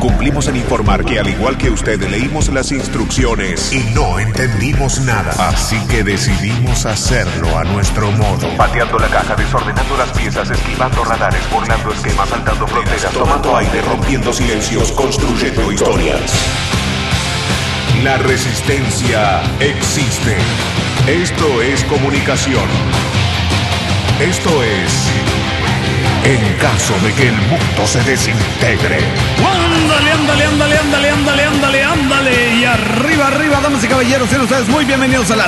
Cumplimos en informar que al igual que usted leímos las instrucciones y no entendimos nada. Así que decidimos hacerlo a nuestro modo. Pateando la caja, desordenando las piezas, esquivando radares, burlando esquemas, saltando fronteras, tomando aire, rompiendo silencios, construyendo historias. La resistencia existe. Esto es comunicación. Esto es... en caso de que el mundo se desintegre. Ándale. Y arriba, damas y caballeros, sean ustedes muy bienvenidos a la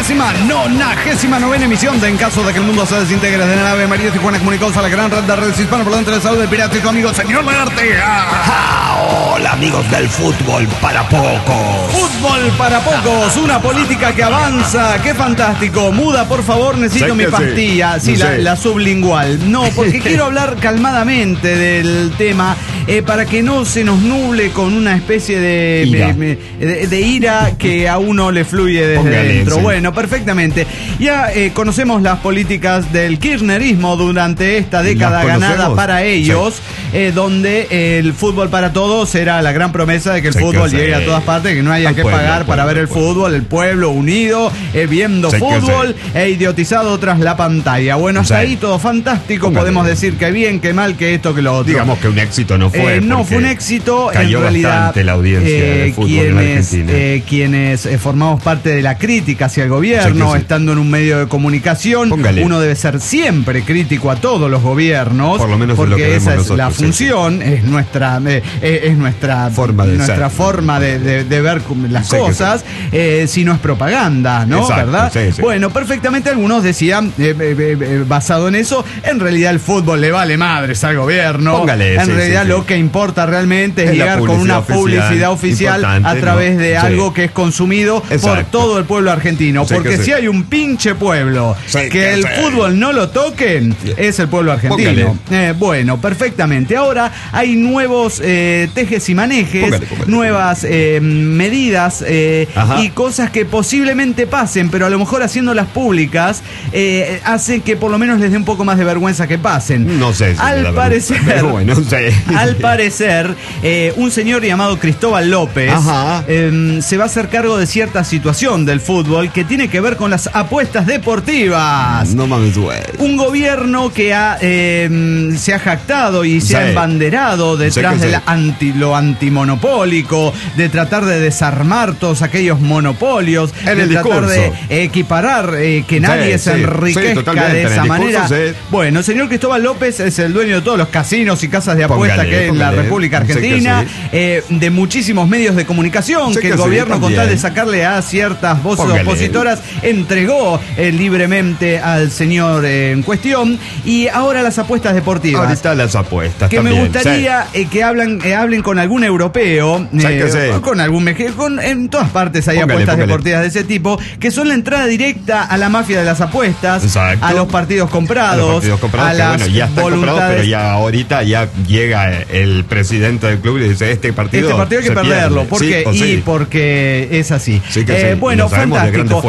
399ª emisión de En caso de que el mundo se desintegre, de la nave María Tijuana, comunicados a la gran red de redes hispano por delante de salud del pirata y tu amigo señor Lagartija. Hola amigos del fútbol para pocos. Fútbol para pocos, una política que avanza, qué fantástico. Muda, por favor, necesito mi pastilla. Sí, la sublingual. No, porque quiero hablar calmadamente del tema para que no se nos nuble con una especie de ira que a uno le fluye desde dentro. Sí. Bueno, perfectamente. Ya conocemos las políticas del kirchnerismo durante esta década ganada para ellos, donde el fútbol para todos era la gran promesa de que el fútbol llegue a todas partes, que no haya que pagar para ver el fútbol, el pueblo unido, viendo fútbol e idiotizado tras la pantalla. Bueno, hasta ahí todo fantástico, podemos decir que bien, que mal, que esto, que lo otro. Digamos que un éxito no fue. No fue un éxito, cayó en realidad bastante la audiencia del fútbol en Argentina. Quienes formamos parte de la crítica hacia el gobierno, estando en un medio de comunicación, uno debe ser siempre crítico a todos los gobiernos, por lo menos porque esa es la función, es nuestra forma de ver las cosas, si no es propaganda, ¿no? ¿Verdad? Bueno, perfectamente algunos decían, basado en eso, en realidad el fútbol le vale madres al gobierno. En realidad lo que importa realmente es llegar con una publicidad oficial a través de algo que es consumido por todo el pueblo argentino. Porque si hay un pinche pueblo que el fútbol no lo toquen, es el pueblo argentino. Bueno, perfectamente. Ahora hay nuevos tejes y manejes, nuevas medidas y cosas que posiblemente pasen, pero a lo mejor haciéndolas públicas hace que por lo menos les dé un poco más de vergüenza que pasen. No sé. Al parecer, un señor llamado Cristóbal López se va a hacer cargo de cierta situación del fútbol que tiene que ver con las apuestas deportivas. No mames, güey. Un gobierno que se ha jactado y se ha embanderado detrás de lo antimonopólico, de tratar de desarmar todos aquellos monopolios, de tratar de equiparar que nadie se enriquezca de esa manera. Bueno, el señor Cristóbal López es el dueño de todos los casinos y casas de apuestas que hay en la República Argentina, de muchísimos medios de comunicación que el gobierno, con tal de sacarle a ciertas voces opositoras, entregó libremente al señor en cuestión. Y ahora las apuestas deportivas. Ahorita las apuestas que también me gustaría que hablen con algún europeo, con algún mexicano. En todas partes hay apuestas deportivas de ese tipo, que son la entrada directa a la mafia de las apuestas, a los partidos comprados, a las ya están comprados, pero ya ahorita ya llega el presidente del club y dice este partido hay que perderlo. ¿Por qué? Porque es así. Bueno, fantástico.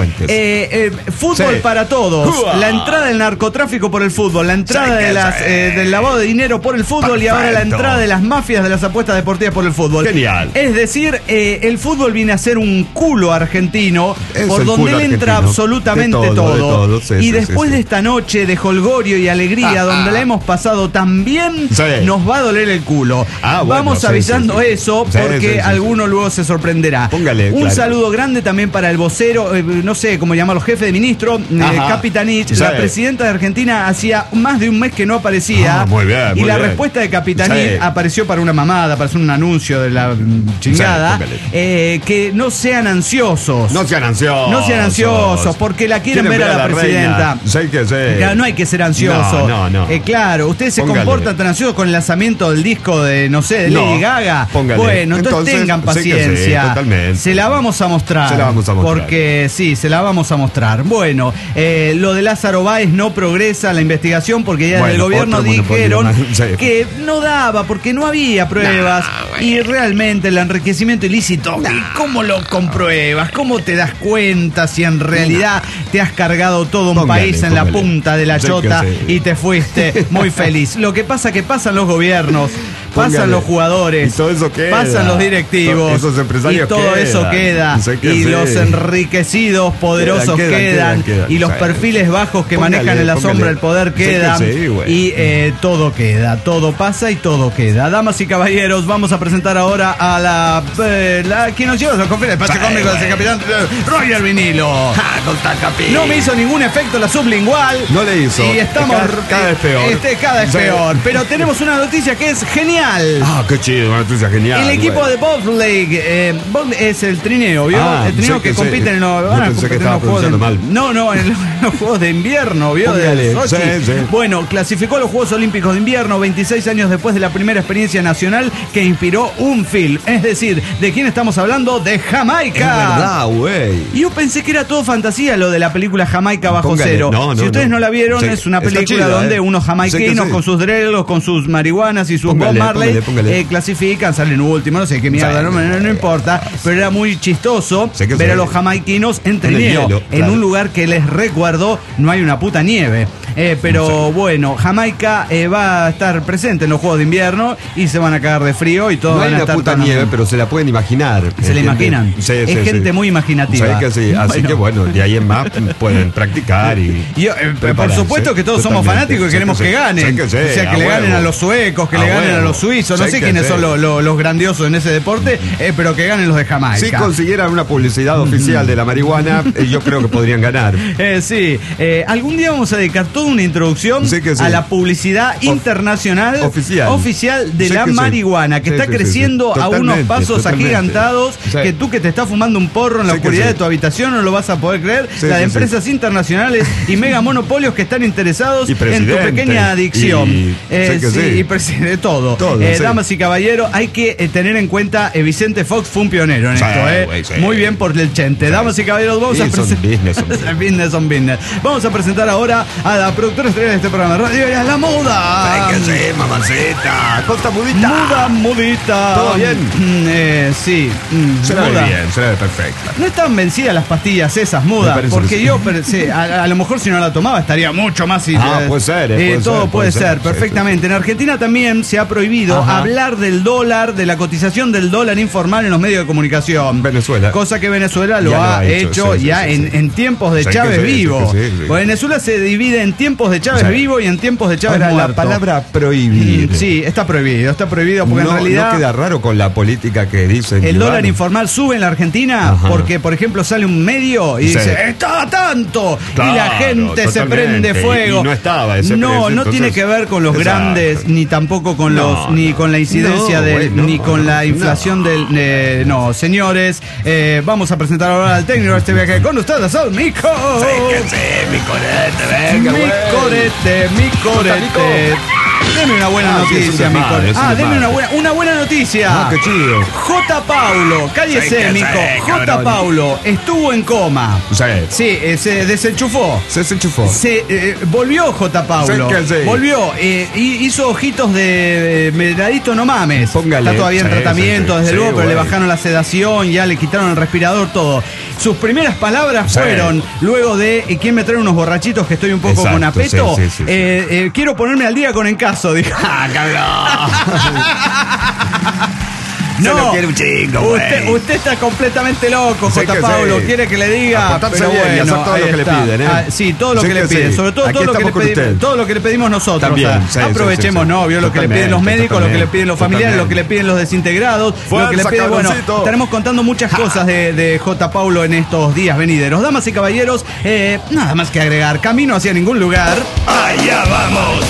Fútbol para todos. La entrada del narcotráfico por el fútbol, la entrada del lavado de dinero por el fútbol y ahora la entrada de las mafias de las apuestas deportivas por el fútbol. Genial. Es decir, el fútbol viene a ser un culo argentino por donde él entra absolutamente todo. Y después de esta noche de jolgorio y alegría donde la hemos pasado tan bien, nos va a doler el culo. Vamos avisando eso porque alguno luego se sorprenderá. Un saludo grande también para el vocero, no sé cómo llamarlo, jefe de ministro, Capitanich. La presidenta de Argentina hacía más de un mes que no aparecía. Y la respuesta de Capitanich apareció para una mamada, para hacer un anuncio de la chingada. Que no sean ansiosos. No sean ansiosos, porque la quieren ver a la presidenta. No hay que ser ansioso. Claro, ustedes se comportan tan ansiosos con el lanzamiento del disco de, no sé, de Lady Gaga. Bueno, entonces tengan paciencia. Se la vamos a mostrar. Porque sí, se la vamos a mostrar. Bueno, lo de Lázaro Báez no progresa la investigación porque ya del gobierno dijeron que no daba porque no había pruebas. Y realmente el enriquecimiento ilícito, ¿y cómo lo compruebas? ¿Cómo te das cuenta si en realidad te has cargado todo un país en la punta de la chota y te fuiste muy feliz? Lo que pasa que pasan los gobiernos, pasan los jugadores, y todo eso queda. pasan los directivos, esos empresarios y todo eso queda, y los enriquecidos poderosos quedan, y los perfiles bajos que manejan en la sombra el poder quedan, y todo queda, todo pasa y todo queda. Damas y caballeros, vamos a presentar ahora a la quien nos lleva a la conferencia de espacio cómico del capitán Roger Vinilo. No me hizo ningún efecto la sublingual. No le hizo. Y estamos cada vez peor. Cada vez peor. Pero tenemos una noticia que es genial. Qué chido, una noticia genial. El equipo de bobsleigh es el trineo, ¿vio? El trineo que compite en los juegos. No, en los Juegos de Invierno, ¿vio? De Sochi. Bueno, clasificó a los Juegos Olímpicos de Invierno 26 años después de la primera experiencia nacional que inspiró un film. Es decir, ¿de quién estamos hablando? De Jamaica. Es verdad, güey. Y yo pensé que era todo fantasía lo de la película Jamaica bajo cero. Si ustedes no la vieron, es una película donde unos jamaiquinos con sus drelos, con sus marihuanas y sus Bob Marley clasifican, salen último, no sé qué mierda, no importa, pero era muy chistoso ver a los jamaiquinos en trineo, en un lugar que les recuerdo no hay una puta nieve. Pero bueno, Jamaica va a estar presente en los Juegos de Invierno y se van a cagar de frío y todo. No hay una puta nieve, pero se la pueden imaginar. Se la imaginan. Es gente muy imaginativa. Así que bueno, de ahí en más pueden practicar y por supuesto que todos somos fanáticos y queremos que ganen. O sea, que le ganen a los suecos, que le ganen a los suizos. No sé quiénes son los grandiosos en ese deporte, pero que ganen los de Jamaica. Si consiguieran una publicidad oficial de la marihuana, yo creo que podrían ganar. Sí. Algún día vamos a dedicar toda una introducción a la publicidad internacional oficial de la marihuana, que está creciendo a unos pasos agigantados, que tú que te estás fumando un porro en la oscuridad de tu habitación no lo vas a poder creer. La de empresas internacionales y mega monopolios que están interesados en tu pequeña adicción. Y presidente, todo. Damas y caballeros, hay que tener en cuenta Vicente Fox fue un pionero en esto. Muy bien por el chente. Damas y caballeros, vamos a presentar business on business. Vamos a presentar ahora a la productora estrella de este programa de radio, La Muda. Mamacita. ¿Cómo está Mudita? Mudita. ¿Todo bien? Sí. Se ve bien, se ve perfecta. No están vencidas las pastillas esas, Muda, porque yo a lo mejor si no la tomaba estaría mucho más. Puede ser. Todo puede ser, perfectamente. En Argentina también se ha prohibido hablar del dólar, de la cotización del dólar informal en los medios de comunicación. Venezuela. Cosa que Venezuela lo ha hecho en tiempos de Chávez vivo. Venezuela se divide en tiempos de Chávez vivo y en tiempos de Chávez muerto. La palabra prohibir. Sí, está prohibido porque en realidad no queda raro con la política que dicen. El dólar informal sube en la Argentina porque, por ejemplo, sale un medio y dice, está tanto, y la gente se prende fuego. Y no estaba ese precio, no tiene que ver con los grandes, ni tampoco con ni con la incidencia ni con la inflación del... no, señores, vamos a presentar ahora al técnico de este viaje con ustedes, al Mico. Mi corete, venga, mi corete. Deme una buena noticia, mi corete. Deme una buena noticia. Qué chido. J. Paulo, cállese, Mico. J. Paulo estuvo en coma. Sí, se desenchufó. Volvió J. Paulo. Volvió. Hizo ojitos de medradito, no mames. Póngale. Está todavía en tratamiento, desde luego, pero le bajaron la sedación, ya le quitaron el respirador, todo. Sus primeras palabras fueron, luego de ¿quién me trae unos borrachitos que estoy un poco con apeto? Quiero ponerme al día con Encaso, dijo. No, quiere un chingo, usted está completamente loco, J. Paulo. Quiere que le diga. Pero bueno, todo lo que le piden, sí, todo lo que le piden. Sobre todo todo lo que le pedimos nosotros. También, aprovechemos, ¿no? Vio lo que le piden los médicos, lo que le piden los familiares, lo que le piden los desintegrados, lo que le piden. Bueno, estaremos contando muchas cosas de J. Paulo en estos días venideros. Damas y caballeros, nada más que agregar. Camino hacia ningún lugar. ¡Allá vamos!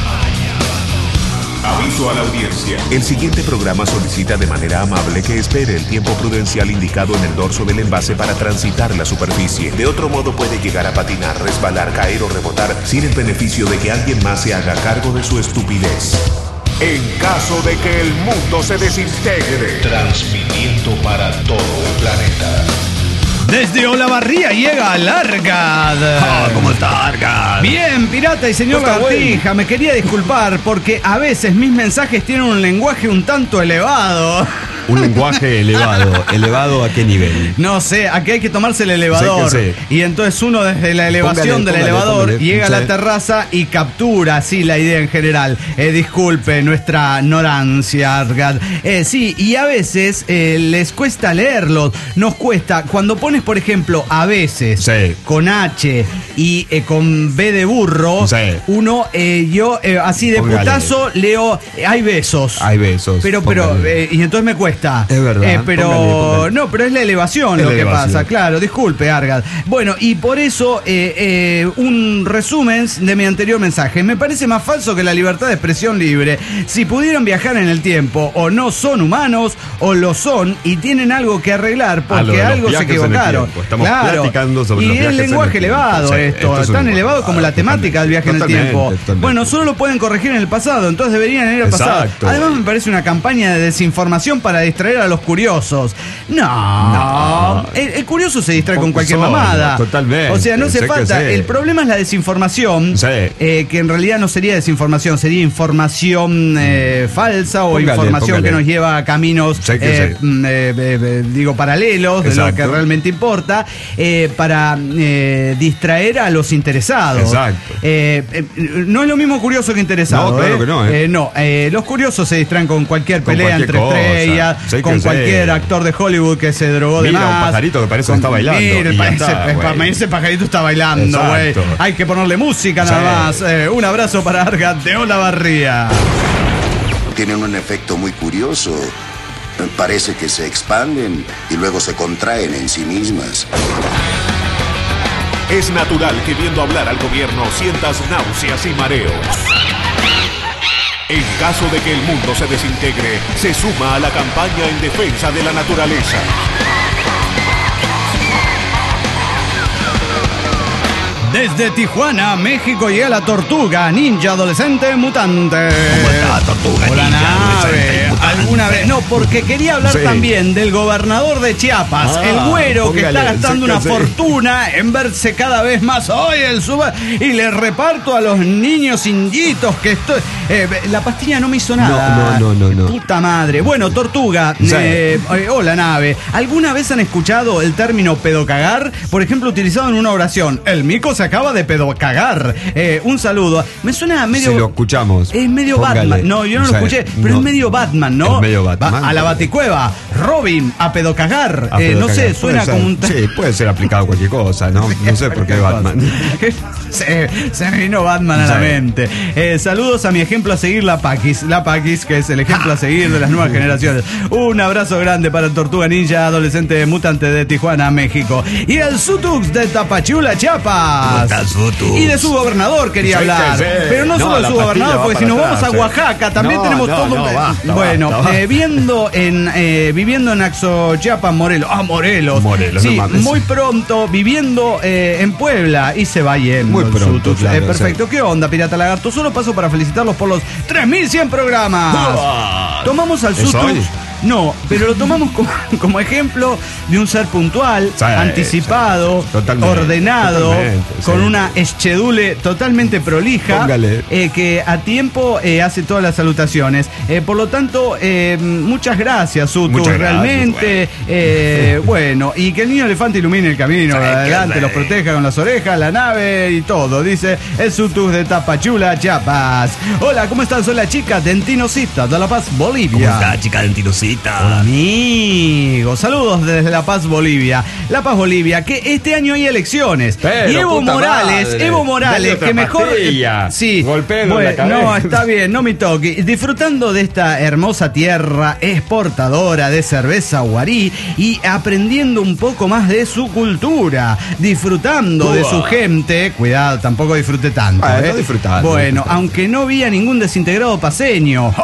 Aviso a la audiencia. El siguiente programa solicita de manera amable que espere el tiempo prudencial indicado en el dorso del envase para transitar la superficie. De otro modo puede llegar a patinar, resbalar, caer o rebotar sin el beneficio de que alguien más se haga cargo de su estupidez. En caso de que el mundo se desintegre. Transmitiendo para todo el planeta. Desde Olavarría llega Largad. ¿Cómo está Largad? Bien, pirata y señor Lagartija, me quería disculpar porque a veces mis mensajes tienen un lenguaje un tanto elevado. Un lenguaje elevado. ¿Elevado a qué nivel? No sé, aquí hay que tomarse el elevador. Sí. Y entonces uno desde la elevación del elevador llega a la terraza y captura así la idea en general. Disculpe nuestra ignorancia, Argad. Sí, y a veces les cuesta leerlos. Nos cuesta, cuando pones, por ejemplo, a veces, con H y con B de burro, uno, yo así de putazo leo, hay besos. Hay besos. Pero, y entonces me cuesta. Es verdad. Póngale. No, pero es la elevación que pasa, claro. Disculpe, Argad. Bueno, y por eso un resumen de mi anterior mensaje. Me parece más falso que la libertad de expresión libre. Si pudieran viajar en el tiempo, o no son humanos, o lo son, y tienen algo que arreglar, porque algo se equivocaron. Estamos platicando sobre y es lenguaje elevado esto, tan elevado como la temática del viaje en el tiempo. Totalmente. Bueno, solo lo pueden corregir en el pasado, entonces deberían ir al pasado. Además me parece una campaña de desinformación para distraer a los curiosos. No. El curioso se distrae con cualquier mamada. Totalmente. O sea, no hace falta. El problema es la desinformación, que en realidad no sería desinformación, sería información falsa o información que nos lleva a caminos paralelos de lo que realmente importa, para distraer a los interesados. Exacto. No es lo mismo curioso que interesado. No, claro que no. Los curiosos se distraen con cualquier pelea entre estrellas, con cualquier actor de Hollywood que se drogó de más. Un pajarito que parece que está bailando. Ese pajarito está bailando, güey. Hay que ponerle música nada más. Un abrazo para Argad de Olavarría. Tienen un efecto muy curioso. Parece que se expanden y luego se contraen en sí mismas. Es natural que viendo hablar al gobierno sientas náuseas y mareos. En caso de que el mundo se desintegre, se suma a la campaña en defensa de la naturaleza. Desde Tijuana, México, llega la tortuga ninja adolescente mutante. ¿Cómo está, tortuga ninja adolescente mutante? ¿Alguna vez? No, porque quería hablar también del gobernador de Chiapas, el güero, que está gastando una fortuna en verse cada vez más hoy y le reparto a los niños inditos que estoy. La pastilla no me hizo nada. No. Puta madre. Bueno, tortuga, hola nave. ¿Alguna vez han escuchado el término pedocagar? Por ejemplo, utilizado en una oración. El mico se acaba de pedocagar. Un saludo. Me suena medio. Si lo escuchamos. Es medio Batman. No, yo no lo escuché, pero es medio Batman, ¿no? Es medio Batman. A la baticueva. Robin, a pedocagar. No sé, suena como un. Sí, puede ser aplicado a cualquier cosa, ¿no? No sé por qué Batman. Se me vino Batman a la mente. Saludos a mi ejemplo a seguir, la Paquis, que es el ejemplo a seguir de las nuevas generaciones. Un abrazo grande para el Tortuga Ninja adolescente mutante de Tijuana, México. Y el Sutux de Tapachula, Chiapas. Y de su gobernador quería hablar. Pero no solo de su gobernador, porque si nos vamos a Oaxaca también tenemos todo. Bueno, viviendo en Axochiapas, Morelos. Morelos. Sí, muy pronto viviendo en Puebla y se va yendo. Muy pronto, claro, perfecto. ¿Qué onda, Pirata Lagarto? Solo paso para felicitarlos por los 3100 programas. Tomamos al Sutux. No, pero lo tomamos como ejemplo de un ser puntual, anticipado, ordenado, con una schedule totalmente prolija, que a tiempo hace todas las salutaciones. Por lo tanto, muchas gracias, Sutu, realmente. Bueno, y que el niño elefante ilumine el camino, adelante, los proteja con las orejas, la nave y todo, dice el Sutu de Tapachula, Chiapas. Hola, ¿cómo están? Soy la chica Dentinosita de La Paz, Bolivia. ¿Cómo está, chica Dentinosita? Hola, amigos. Saludos desde La Paz, Bolivia. La Paz, Bolivia, que este año hay elecciones. Pero, y Evo Morales, que mejor. Sí, golpeo la cabeza. No, está bien, no me toque. Disfrutando de esta hermosa tierra exportadora de cerveza guarí y aprendiendo un poco más de su cultura. Disfrutando de su gente. Cuidado, tampoco disfrute tanto. Bueno, aunque no vi a ningún desintegrado paseño.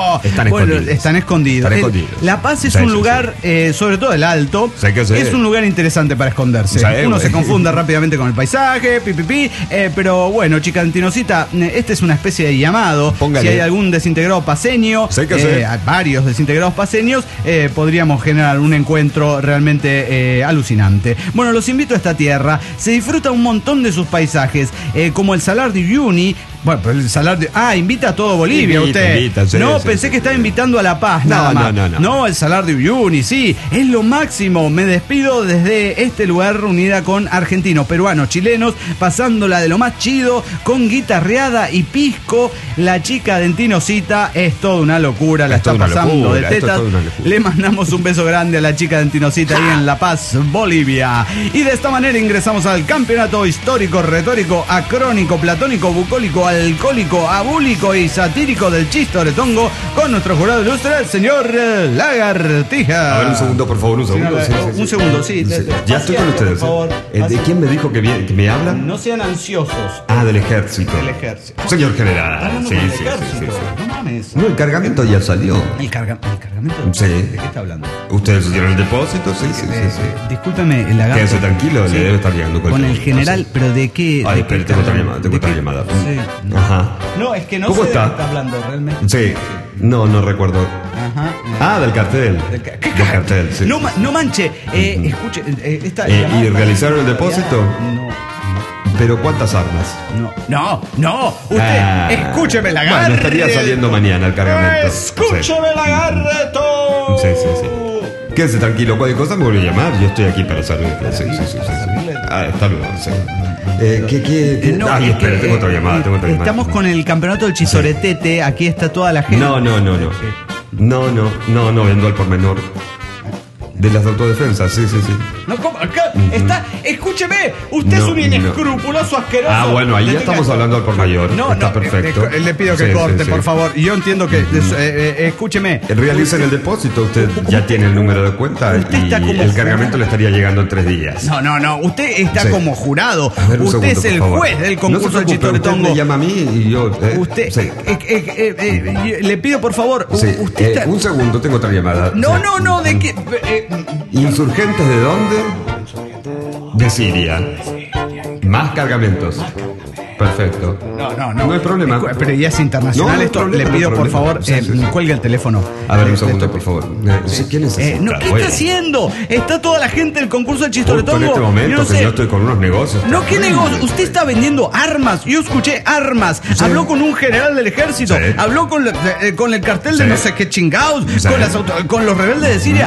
Están escondidos. La Paz es un lugar, sobre todo el Alto, es un lugar interesante para esconderse. Uno se confunde rápidamente con el paisaje, pero bueno, chica Dentinosita, esta es una especie de llamado. Si hay algún desintegrado paseño, varios desintegrados paseños, podríamos generar un encuentro realmente alucinante. Bueno, los invito a esta tierra. Se disfruta un montón de sus paisajes, como el Salar de Uyuni, Bueno, pero el Salar de... invita a todo Bolivia usted. Invita, sí, pensé que estaba invitando a La Paz, nada más. No, el Salar de Uyuni, sí. Es lo máximo. Me despido desde este lugar reunida con argentinos, peruanos, chilenos, pasándola de lo más chido, con guitarreada y pisco. La chica de Entinosita es toda una locura, la está pasando de tetas. Le mandamos un beso grande a la chica de Entinosita ahí en La Paz, Bolivia. Y de esta manera ingresamos al campeonato histórico, retórico, acrónico, platónico, bucólico, alcohólico, abúlico y satírico del Chistoretongo con nuestro jurado ilustre, el señor Lagartija. A ver, un segundo, por favor, un segundo. Un segundo, sí. Ya estoy con ustedes. Por favor. ¿De quién me dijo que me hablan? No sean ansiosos. Del ejército. Del ejército. Señor general. Sí. No mames. No, el cargamento ya salió. ¿El cargamento? Sí. ¿De qué está hablando? ¿Ustedes hicieron el depósito? Sí. Discúlpeme, el lagarto. Quédese tranquilo, le debe estar llegando con el general, pero ¿de qué? Ay, espera, tengo otra llamada. Sí. Ajá. No, es que no ¿Cómo sé está? de qué está hablando realmente. Sí. No recuerdo. Ajá. Del cartel. Del cartel, sí. No manche. Escuche, esta ¿Y realizaron el depósito? No. ¿Pero cuántas armas? No. Usted, escúcheme, lagarto. Bueno, estaría saliendo mañana el cargamento. Escúcheme, lagarto. Sí. Quédese tranquilo, cualquier cosa me vuelve a llamar. Yo estoy aquí para servirle. Sí. Hasta luego. Sí. Espera, tengo otra llamada. Estamos con el campeonato del Chistoretete. Aquí está toda la gente. No, vendo al por menor. De las autodefensas, sí. No, ¿cómo? Acá está. Escúcheme, usted es un inescrupuloso asqueroso. Bueno, ahí ya estamos hablando al por mayor. Está perfecto. Le pido que corte, por favor. Yo entiendo que. Escúcheme. Realicen el depósito. Usted ya tiene el número de cuenta y el cargamento le estaría llegando en 3 días. No. Usted está como jurado. Usted es el juez del concurso del Chistoretongo. Usted me llama a mí y yo. Usted. Le pido, por favor. Un segundo, tengo otra llamada. No. ¿De qué? ¿Insurgentes de dónde? De Siria. Más cargamentos. Perfecto. No hay problema. Pero ya es internacional esto. Le pido, por favor, cuelgue el teléfono. A ver, un segundo, por favor. ¿Qué necesita? ¿Qué está haciendo? Está toda la gente del concurso del Chistoretongo. En este momento, que yo estoy con unos negocios. ¿Qué negocios? Usted está vendiendo armas. Yo escuché armas. Sí. Habló con un general del ejército. Sí. Habló con el cartel de no sé qué chingados. Sí. Con los rebeldes de Siria.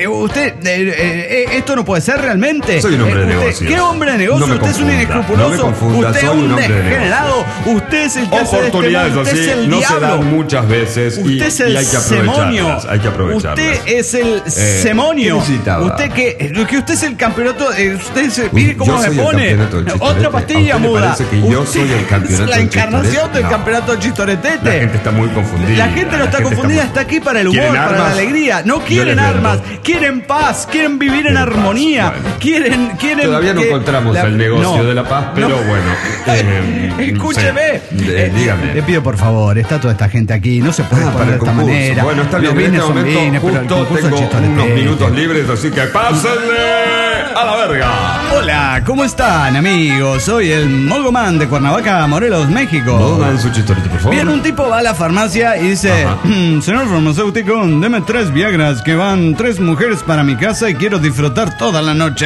Esto no puede ser realmente. Soy un hombre de negocios. ¿Qué hombre de negocios? Usted es un inescrupuloso. Usted es un degenerado. Usted es el que hace oportunidades usted así es el no diablo. se dan muchas veces. Usted es el semonio. Hay que aprovecharlas. Usted es el semonio. Usted que usted es el campeonato. Mire cómo me pone. Otra pastilla muda. Parece que yo soy el campeonato. Es la encarnación del campeonato Chistoretete. La gente está muy confundida. La gente no está confundida. Está aquí para el humor, para la alegría. No quieren armas. Quieren paz. Quieren vivir en armonía. Quieren. Todavía no encontramos el negocio de la paz, pero bueno. Escúcheme. Dígame. Le pido, por favor, está toda esta gente aquí. No se puede poner de esta manera. Bueno, está bien. En este momento justo tengo unos minutos libres, así que pásenle a la verga. Hola, ¿cómo están, amigos? Soy el Mogoman de Cuernavaca, Morelos, México. Mogoman, su chistorito, por favor. Bien, un tipo va a la farmacia y dice: señor farmacéutico, deme 3 Viagras, que van 3 mujeres para mi casa y quiero disfrutar toda la noche.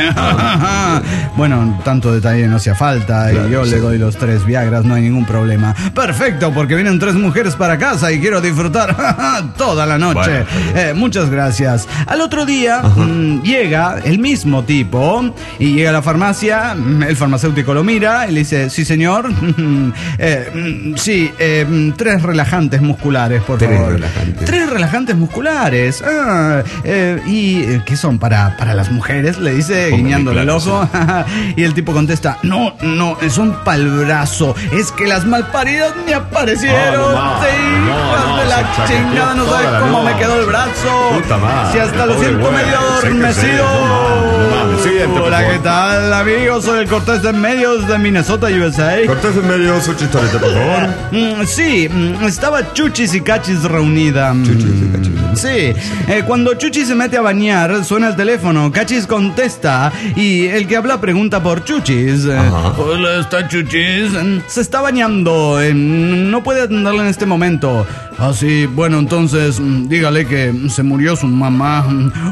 Bueno, tanto detalle no hacía falta. Claro, y yo le doy los 3 Viagras, no hay ningún problema. Perfecto, porque vienen 3 mujeres para casa y quiero disfrutar toda la noche. Bueno, muchas gracias. Al otro día llega el mismo tipo y llega a la farmacia. El farmacéutico lo mira y le dice: sí, señor. Sí, 3 relajantes musculares, por favor. 3 relajantes musculares. ¿Y qué son? ¿Para las mujeres? Le dice, guiñándole el ojo. Y el tipo contesta: no, son para el brazo. Es que las malparidas me aparecieron. No, de la chingada, no sabes cómo me quedó el brazo. Puta madre, si hasta lo siento medio adormecido. Hola, ¿qué tal, amigos? Soy el Cortés de Medios de Minnesota, USA. Cortés de Medios, su chistorete, por favor. Sí, estaba Chuchis y Cachis reunida. Sí, cuando Chuchis se mete a bañar, suena el teléfono. Cachis contesta y el que habla pregunta por Chuchis. Hola, ¿está Chuchis? Se está bañando. No puede atenderle en este momento. Así, bueno, entonces dígale que se murió su mamá.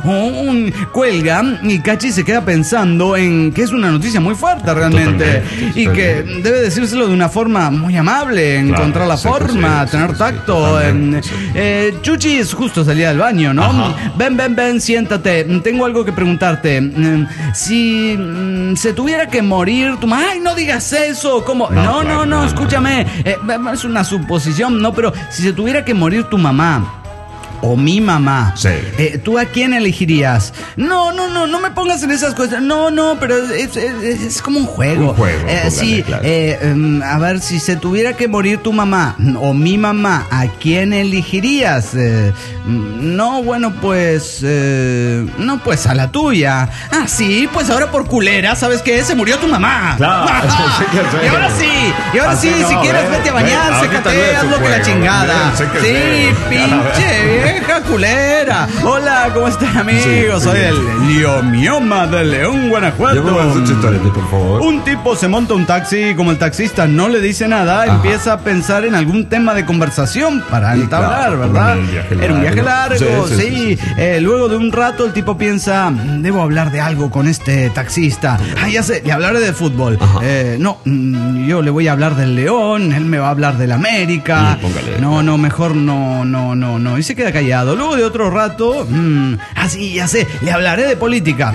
Cuelga y Cachi se queda pensando en que es una noticia muy fuerte realmente. Totalmente, y que debe decírselo de una forma muy amable, encontrar la forma, tener tacto. Chuchis justo salía del baño, ¿no? Ven, siéntate. Tengo algo que preguntarte. Si se tuviera que morir tu mamá... ¡Ay, no digas eso! ¿Cómo? No, escúchame. Es una suposición, no, pero si se tuviera que morir tu mamá o mi mamá, sí. ¿Tú a quién elegirías? No me pongas en esas cosas. No, pero es como un juego. Un juego, sí, claro. A ver, si se tuviera que morir tu mamá o mi mamá, ¿a quién elegirías? No, bueno, pues... no, pues a la tuya. Ah, sí, pues ahora por culera, ¿sabes qué? Se murió tu mamá. Claro. Y ahora sí, si quieres vete a bañar, sécate, haz lo que la chingada. Sí, pinche vieja culera. Hola, ¿cómo están, amigos? Soy el Liomioma de León, Guanajuato. Por favor. Un tipo se monta un taxi y como el taxista no le dice nada, empieza a pensar en algún tema de conversación para entablar, ¿verdad? Era un viaje largo, sí. Luego de un rato el tipo piensa, debo hablar de algo con este taxista. Ah, ya sé, le hablaré de fútbol. No, yo le voy a hablar del León, él me va a hablar del América. No, mejor no. Y se queda callado. Luego de otro rato, sí, ya sé, le hablaré de política.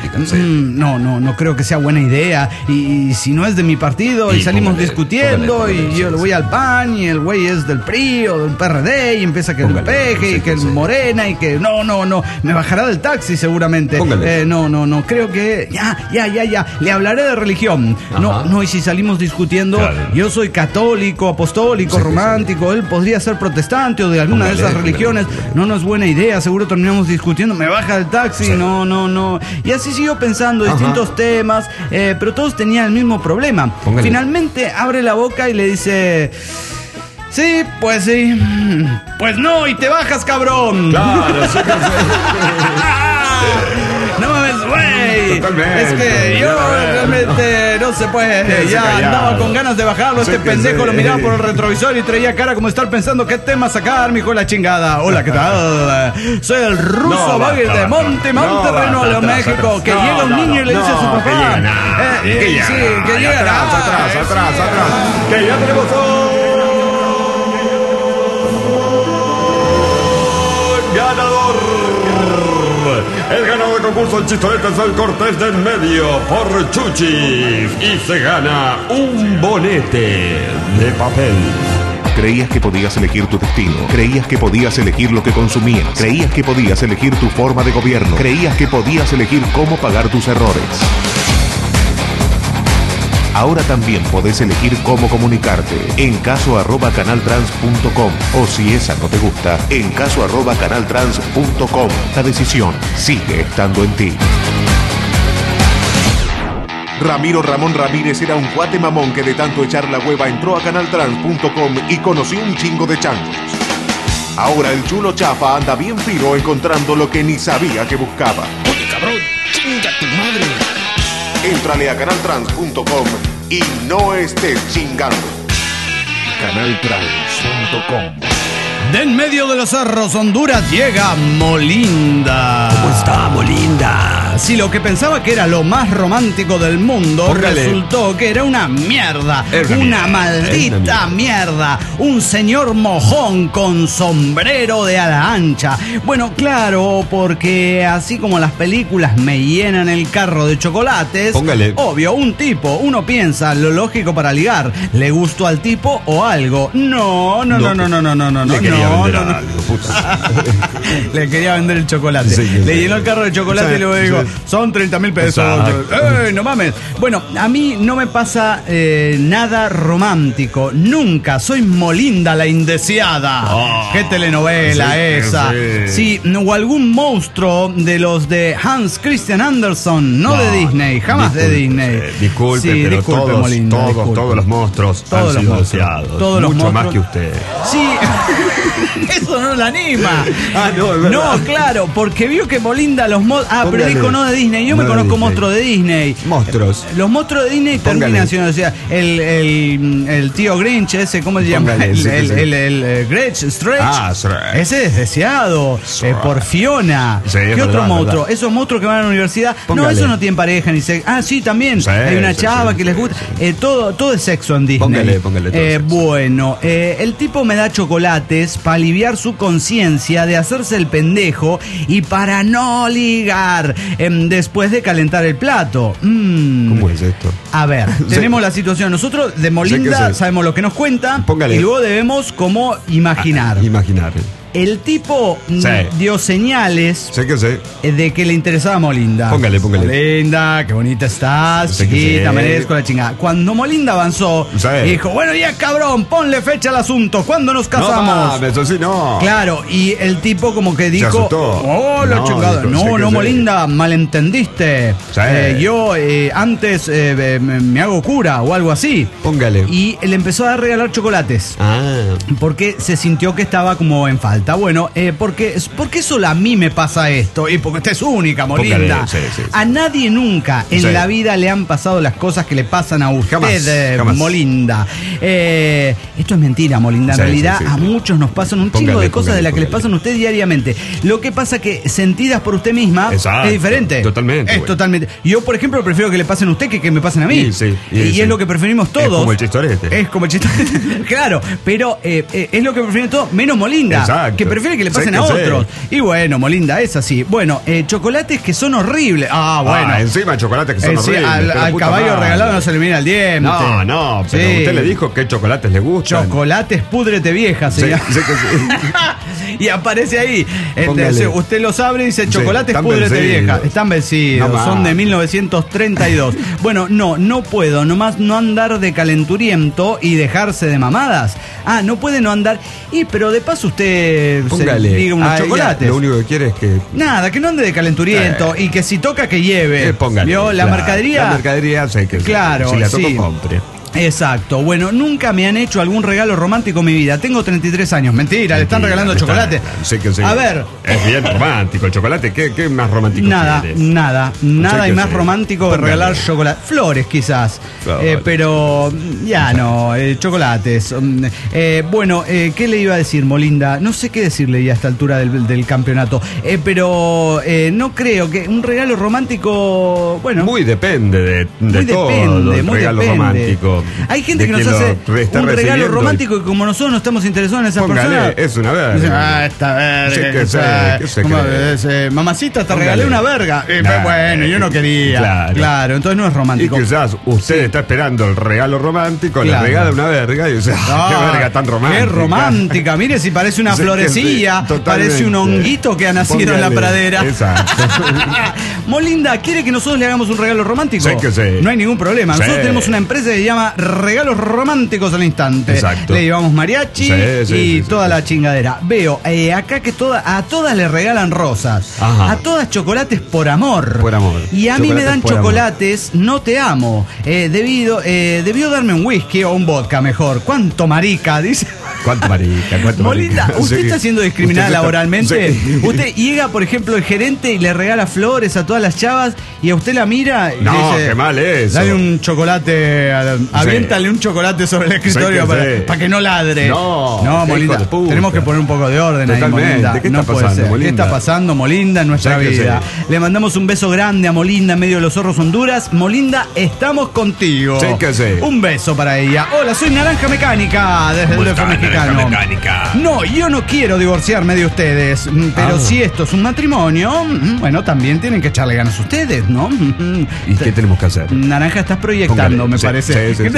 No creo que sea buena idea. Y si no es de mi partido, y salimos discutiendo, y yo le voy al PAN, y el güey es del PRI o del PRD, y empieza que el peje, y que el Morena, y que no, me bajará del taxi seguramente. No, creo que ya, le hablaré de religión. No, y si salimos discutiendo, yo soy católico, apostólico, romántico, él podría ser protestante o de alguna de esas religiones. No es buena idea, seguro terminamos discutiendo, me baja del taxi, no. Y así sigo pensando distintos temas, pero todos tenían el mismo problema. Finalmente abre la boca y le dice... Sí. Pues no, y te bajas, cabrón. Claro, sí. No mames, güey. Totalmente. Es que yo realmente no se puede. Ya andaba con ganas de bajarlo. Este pendejo lo miraba por el retrovisor y traía cara como estar pensando qué tema sacar, mijo, la chingada. Hola, ¿qué tal? Soy el ruso Bagger de Monterrey, México. Que llega un niño y le dice a su papá. Que llega atrás. Que ya tenemos el ganador del concurso El Chistorete es el Cortés del Medio por Chuchis y se gana un bonete de papel. Creías que podías elegir tu destino, creías que podías elegir lo que consumías, creías que podías elegir tu forma de gobierno, creías que podías elegir cómo pagar tus errores. Ahora también podés elegir cómo comunicarte en caso@canaltrans.com o si esa no te gusta, en caso@canaltrans.com. La decisión sigue estando en ti. Ramiro Ramón Ramírez era un cuate mamón que de tanto echar la hueva entró a canaltrans.com y conoció un chingo de changos. Ahora el chulo chafa anda bien fino encontrando lo que ni sabía que buscaba. Oye, cabrón, chinga tu madre. Éntrale a canaltrans.com y no estés chingando. Canaltrans.com. De en medio de los cerros, Honduras, llega Molinda. ¿Cómo está, Molinda? Si lo que pensaba que era lo más romántico del mundo, resultó que era una mierda. Una maldita mierda. Un señor mojón con sombrero de ala ancha. Bueno, claro, porque así como las películas me llenan el carro de chocolates, obvio, un tipo, uno piensa lo lógico para ligar. ¿Le gustó al tipo o algo? No. Le quería vender el chocolate. Le llenó el carro de chocolate y luego digo, son 30,000 pesos. No mames. Bueno, a mí no me pasa nada romántico. Nunca. Soy Molinda la indeseada. Qué telenovela esa. Sí, o algún monstruo de los de Hans Christian Andersen, no de Disney, jamás de Disney. Disculpe, pero disculpe, Molinda, todos los monstruos han sido deseados. Mucho más que usted. Sí. Eso no, la anima. No, es verdad. No, claro, porque vio que Molinda los monstruos. Pero dijo no de Disney. Yo me conozco Disney. monstruos de Disney. Monstruos. Los monstruos de Disney terminan siendo, o sea, el tío Grinch ese, ¿cómo se llama? El Grinch, Stretch. Stretch. Ese es deseado. Por Fiona. Sí, ¿Qué es otro verdad, monstruo? verdad. Esos monstruos que van a la universidad. Póngale. No, esos no tienen pareja ni sexo. Sí, también. Sí, hay una chava que les gusta. Todo es sexo en Disney. Póngale todo sexo. Bueno, el tipo me da chocolates para aliviar su conciencia de hacerse el pendejo y para no ligar después de calentar el plato. ¿Cómo es esto? A ver, tenemos la situación. Nosotros de Molinda sabemos lo que nos cuenta. Póngale. Y luego debemos como imaginar. Imaginar. El tipo dio señales Sé que sé. de que le interesaba a Molinda. Póngale. Molinda, qué bonita estás, Sé que chiquita, sí. merezco la chingada. Cuando Molinda avanzó, dijo, bueno, ya cabrón, ponle fecha al asunto, ¿cuándo nos casamos? No, eso sí, no. Claro, y el tipo como que dijo, asustó. oh, la chingada. Dijo, sé que No, sí. Molinda, malentendiste. Sí. Yo antes me hago cura o algo así. Póngale. Y le empezó a regalar chocolates. Porque se sintió que estaba como en falta. Bueno, ¿por qué solo a mí me pasa esto? Y porque usted es única, Molinda. Póngale, sí. A nadie nunca en la vida le han pasado las cosas que le pasan a usted, Jamás. Molinda. Esto es mentira, Molinda. En realidad, a muchos nos pasan un chingo de cosas de las que les pasan a usted diariamente. Lo que pasa que sentidas por usted misma es diferente. Totalmente. Es totalmente. Yo, por ejemplo, prefiero que le pasen a usted que me pasen a mí. Y es lo que preferimos todos. Es como el chistorete. Es como el chistorete. Claro, pero es lo que prefieren todos, menos Molinda. Exacto. Que prefiere que le pasen a otros. Y bueno, Molinda, es así. Bueno, chocolates que son horribles. Bueno. Encima chocolates que son horribles. Al caballo regalado no se le mira el diente. No, pero usted le dijo qué chocolates le gustan. Chocolates púdrete vieja, se llama. Sé que sí. Y aparece ahí. Usted los abre y dice chocolates están púdrete vencidos. vieja. Están vencidos. No son más. de 1932. Bueno, no puedo. Nomás no andar de calenturiento y dejarse de mamadas. No puede no andar. Pero de paso usted Póngale. diga unos chocolates. Lo único que quiere es que... Nada, que no ande de calenturiento y que si toca que lleve. Póngale. ¿Vio? La mercadería. La mercadería sé que Claro, si la toco, sí. compre. Exacto. Bueno, nunca me han hecho algún regalo romántico en mi vida. Tengo 33 años. Mentira, le están regalando chocolate. Sé que sí. A ver. Es bien romántico el chocolate. ¿Qué más romántico Nada quieres? hay que más sí. romántico que regalar chocolate. Flores quizás. Flores. Pero ya no, chocolates. Bueno, ¿qué le iba a decir, Molinda? No sé qué decirle ya a esta altura del campeonato. Pero no creo que un regalo romántico, bueno. Muy depende de todo el regalo romántico. Hay gente que nos hace un regalo romántico y como nosotros no estamos interesados en esas personas. Es una verga. Dicen, esta verga. ¿Qué se cree? Mamacita, te regalé una verga. Bueno, yo no quería. Claro, entonces no es Y romántico. quizás usted está esperando el regalo romántico, Claro. le regala una verga y dice, qué verga tan romántica. Qué romántica. Mire si parece una Sí, que florecilla, sí, totalmente. parece un honguito que ha nacido en la Póngale. pradera. Exacto. Molinda, ¿quiere que nosotros le hagamos un regalo romántico? Sé que sí. No hay ningún problema. Nosotros Sí. tenemos una empresa que se llama Regalos Románticos al Instante. Exacto. Le llevamos mariachi y toda la chingadera. Veo acá que a todas le regalan rosas. Ajá. A todas chocolates por amor. Por amor. Y a mí me Chocolates dan por chocolates, no te amo. Debió darme un whisky o un vodka mejor. ¿Cuánto marica? Dice. ¿Cuánto marica? Molinda, ¿usted Sí. está siendo discriminada Usted está- laboralmente? Sí. Usted llega, por ejemplo, el gerente y le regala flores a todas las chavas y a usted la mira y No, le dice, qué mal eso. dale un chocolate, aviéntale un chocolate sobre el escritorio para que no ladre. No, qué Molinda, hijo de puta. tenemos que poner un poco de orden ahí, Totalmente. Molinda. ¿Qué no está puede pasando, ser. Molinda? ¿Qué está pasando, Molinda, en nuestra Sé que vida? sí. Le mandamos un beso grande a Molinda en medio de los Zorros Honduras. Molinda, estamos contigo. Sé que sí. Un beso para ella. Hola, soy Naranja Mecánica desde el ¿Cómo DF está, mexicano. Naranja Mecánica? No, yo no quiero divorciarme de ustedes, pero si esto es un matrimonio, bueno, también tienen que echarle ganas a ustedes, ¿no? ¿Y qué tenemos que hacer? Naranja, estás proyectando, Póngale. me Sí, parece. sí.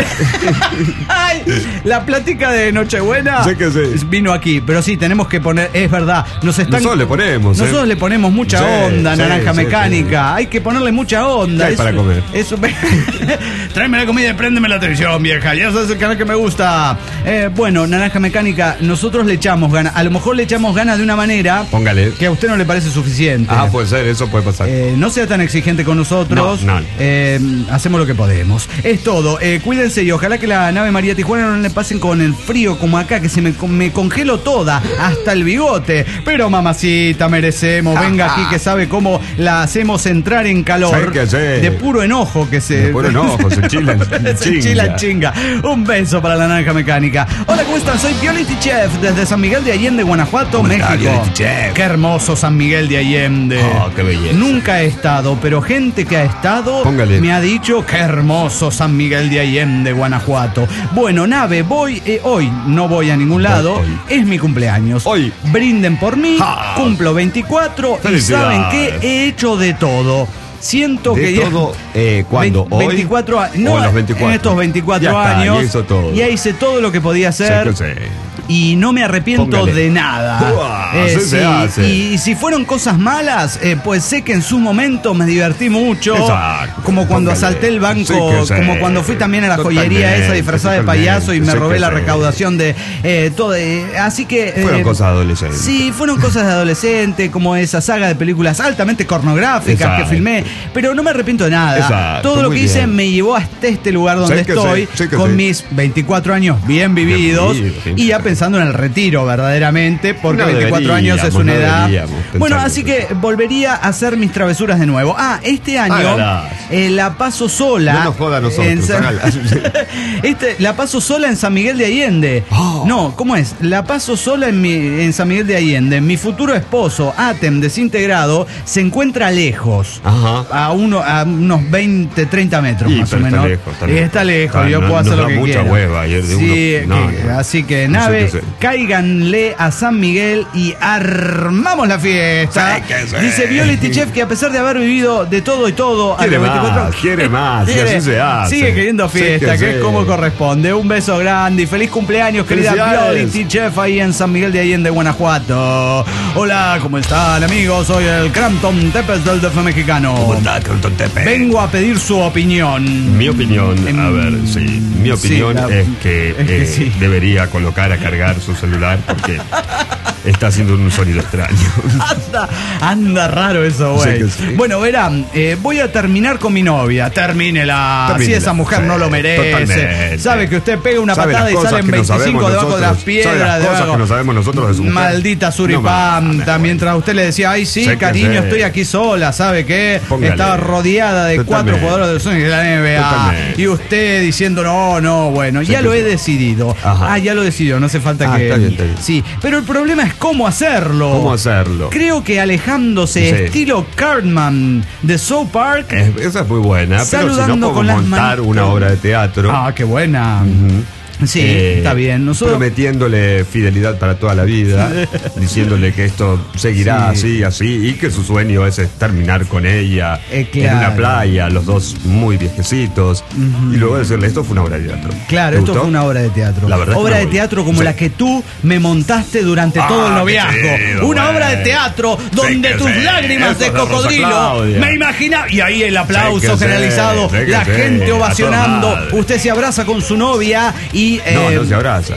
Ay, la plática de Nochebuena Sé que sí. vino aquí, pero sí, tenemos que poner, es verdad, Nosotros le ponemos, Nosotros le ponemos mucha Sí, onda, sí, Naranja sí, Mecánica, hay que ponerle mucha onda. ¿Qué hay para comer? Tráeme la comida y préndeme la televisión, vieja, ya sabes el canal que me gusta. Bueno, Naranja mecánica, nosotros le echamos ganas. A lo mejor le echamos ganas de una manera que a usted no le parece suficiente. Puede ser, eso puede pasar. No sea tan exigente con nosotros. No. Hacemos lo que podemos. Es todo. Cuídense y ojalá que la nave María Tijuana no le pasen con el frío como acá, que se me congelo toda, hasta el bigote. Pero mamacita, merecemos. Venga aquí que sabe cómo la hacemos entrar en calor. De puro enojo que se... De puro enojo, se chila chinga. Un beso para la naranja mecánica. Hola, ¿cómo están? Soy Violity Chef desde San Miguel de Allende, Guanajuato, México. Qué hermoso San Miguel de Allende. Qué belleza. Nunca he estado, pero gente que ha estado me ha dicho qué hermoso San Miguel de Allende, Guanajuato. Bueno, nave, voy hoy, no voy a ningún lado. Es mi cumpleaños. Hoy. Brinden por mí, cumplo 24 y ¿saben qué? He hecho de todo. Siento que todo, ¿cuándo? 24 años. No, los 24. En estos 24 años. Ya hice todo lo que podía hacer. Y no me arrepiento de nada. Y si fueron cosas malas, pues sé que en su momento me divertí mucho. Exacto. Como cuando asalté el banco, como cuando fui también a la joyería esa disfrazada de payaso y me robé la recaudación de todo. Así que... fueron cosas adolescentes. Sí, fueron cosas de adolescente, como esa saga de películas altamente pornográficas que filmé. Pero no me arrepiento de nada. Todo lo que hice me llevó hasta este lugar donde estoy, con mis 24 años bien vividos. Y ya pensando en el retiro verdaderamente, porque 24 años es una edad. Bueno, así que volvería a hacer mis travesuras de nuevo. Este año la paso sola. No nos joda a nosotros. La paso sola en San Miguel de Allende. No, ¿cómo es? La paso sola en San Miguel de Allende. Mi futuro esposo, Atem, desintegrado, se encuentra lejos. A unos 20, 30 metros más o menos. Está lejos. Yo puedo hacer lo que quiera. Así que nave, cáiganle a San Miguel y armamos la fiesta. Dice Violity Chef que a pesar de haber vivido de todo y todo quiere más, y así se hace. Sigue queriendo fiesta, que es como corresponde. Un beso grande y feliz cumpleaños, querida Violity Chef, ahí en San Miguel de Allende, Guanajuato. Hola, ¿cómo están, amigos? Soy el Crampton Tepes del DF mexicano. ¿Cómo está, Crampton Tepes? Vengo a pedir su opinión. Mi opinión, mi opinión es que debería colocar a cargar su celular porque está haciendo un sonido extraño. Anda raro eso, güey. Bueno, verán, voy a terminar con mi novia. Termínela. Si esa mujer no lo merece. Totalmente. Sabe que usted pega una patada y salen 25 debajo de las piedras. Las cosas que no sabemos nosotros de su mujer. Maldita suripanta. Mientras usted le decía, ay, sí, cariño, estoy aquí sola. ¿Sabe qué? Estaba rodeada de 4 jugadores del Sonic de la NBA. Y usted diciendo, no, bueno, ya lo he decidido. Ya lo decidió, no hace falta que... Está bien. Sí, pero el problema es cómo hacerlo. Creo que alejándose estilo Cartman de South Park. Esa es muy buena, pero si no podemos montar una obra de teatro. Qué buena. Sí, está bien. Nosotros prometiéndole fidelidad para toda la vida, diciéndole que esto seguirá así, y que su sueño es terminar con ella en una playa, los dos muy viejecitos, y luego decirle, esto fue una obra de teatro. Claro, esto fue una obra de teatro. La verdad, obra de teatro como la que tú me montaste durante todo el noviazgo. Una obra de teatro donde tus lágrimas de cocodrilo me imaginaba. Y ahí el aplauso generalizado, la gente ovacionando. Usted se abraza con su novia y no se abraza.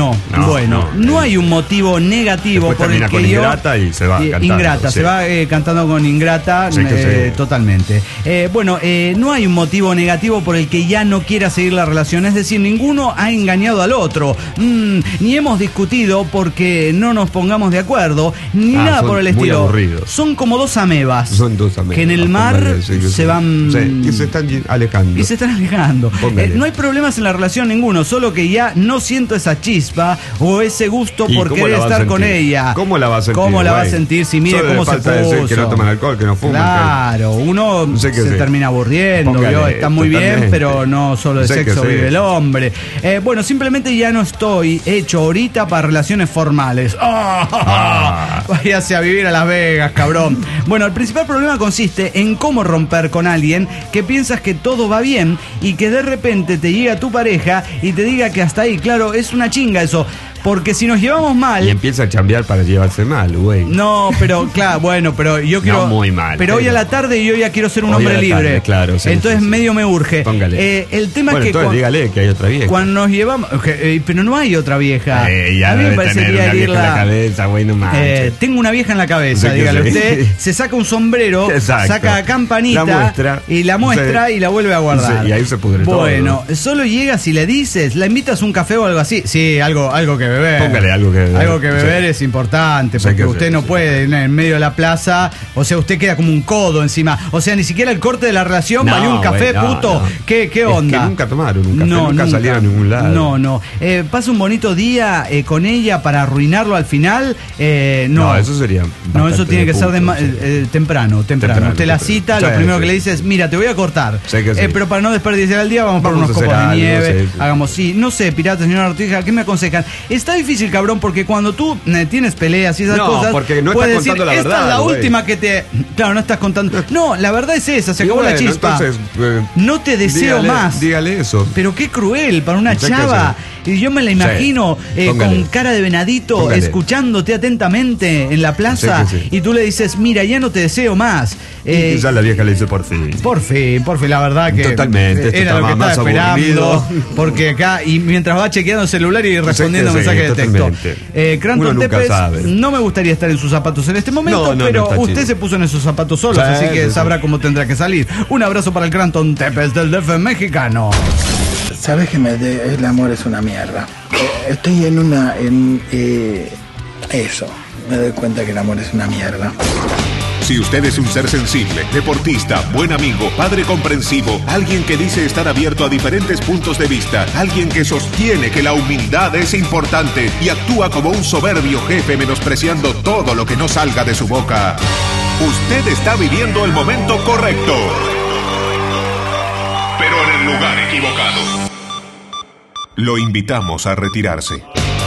No hay un motivo negativo por el que con Ingrata y se va cantando. Se va cantando con Ingrata, totalmente. No hay un motivo negativo por el que ya no quiera seguir la relación. Es decir, ninguno ha engañado al otro. Ni hemos discutido porque no nos pongamos de acuerdo, ni nada por el estilo. Aburridos. Son como dos amebas. Que en el mar se van... y se están alejando. No hay problemas en la relación ninguno, solo que ya no siento esa chispa o ese gusto por querer estar con ella. ¿Cómo la va a sentir? ¿Cómo la va a sentir si mire cómo se puso? Decir que no toman alcohol, que no fuman. Claro, uno se termina aburriendo. Está muy bien, pero no solo de sexo vive el hombre. Simplemente ya no estoy hecho ahorita para relaciones formales. Váyase a vivir a Las Vegas, cabrón. Bueno, el principal problema consiste en cómo romper con alguien que piensas que todo va bien y que de repente te llega tu pareja y te diga que hasta ahí. Claro, es una chinga eso. porque si nos llevamos mal... Y empieza a chambear para llevarse mal, güey. No, pero claro, bueno, pero yo quiero... No muy mal. Pero hoy a la tarde yo ya quiero ser un hombre libre. Tarde, claro. Sí, entonces medio me urge. Póngale. El tema bueno, es que... entonces dígale que hay otra vieja. Cuando nos llevamos... pero no hay otra vieja. Ya a mí me parecería una vieja en la cabeza, güey, no manches. Tengo una vieja en la cabeza, dígale usted. Se saca un sombrero, saca campanita la muestra y la vuelve a guardar. Sí, y ahí se pudre todo. Bueno, solo llegas y le dices, la invitas a un café o algo así. Sí, algo que beber. Póngale algo que beber. Algo que beber es importante, porque usted no puede en medio de la plaza, o sea, usted queda como un codo encima. O sea, ni siquiera el corte de la relación valió un café, puto. No. ¿Qué onda? Es que nunca tomaron un café, nunca salieron a ningún lado. No. Pasa un bonito día con ella para arruinarlo al final. No, eso sería. No, eso tiene que ser temprano. Usted la cita, lo primero que le dice es, mira, te voy a cortar. Pero para no desperdiciar el día, vamos por unos copos de nieve. Hagamos no sé, pirata, señora Ortega, ¿qué me aconsejan? Está difícil, cabrón, porque cuando tú tienes peleas y esas cosas, porque no estás contando la verdad. Esta es la última que te... Claro, no estás contando. No, la verdad es esa, se acabó la chispa. Entonces, no te deseo más. Dígale eso. Pero qué cruel para una chava. Y yo me la imagino con cara de venadito, escuchándote atentamente en la plaza, y tú le dices, mira, ya no te deseo más. Y quizás la vieja le dice por fin, la verdad que totalmente, era lo que estaba esperando, porque acá, y mientras va chequeando el celular y respondiendo mensajes de texto. Cranton Tepes, no me gustaría estar en sus zapatos en este momento, pero usted se puso en esos zapatos solos, así que sabrá cómo tendrá que salir. Un abrazo para el Cranton Tepes del DF mexicano. Sabes que el amor es una mierda. Estoy eso. Me doy cuenta que el amor es una mierda. Si usted es un ser sensible, deportista, buen amigo, padre comprensivo, alguien que dice estar abierto a diferentes puntos de vista, alguien que sostiene que la humildad es importante y actúa como un soberbio jefe menospreciando todo lo que no salga de su boca, usted está viviendo el momento correcto, pero en el lugar equivocado. Lo invitamos a retirarse.